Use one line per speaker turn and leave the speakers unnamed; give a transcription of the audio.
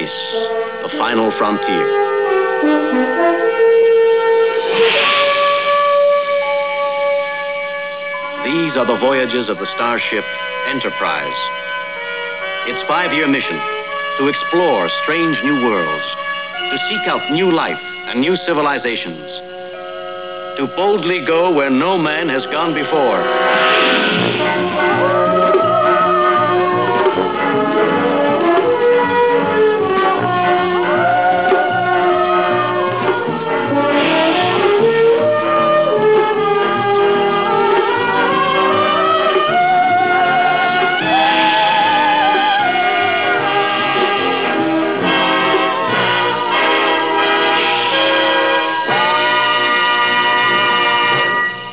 space, the final frontier. These are the voyages of the starship Enterprise. Its 5-year mission: to explore strange new worlds, to seek out new life and new civilizations, to boldly go where no man has gone before.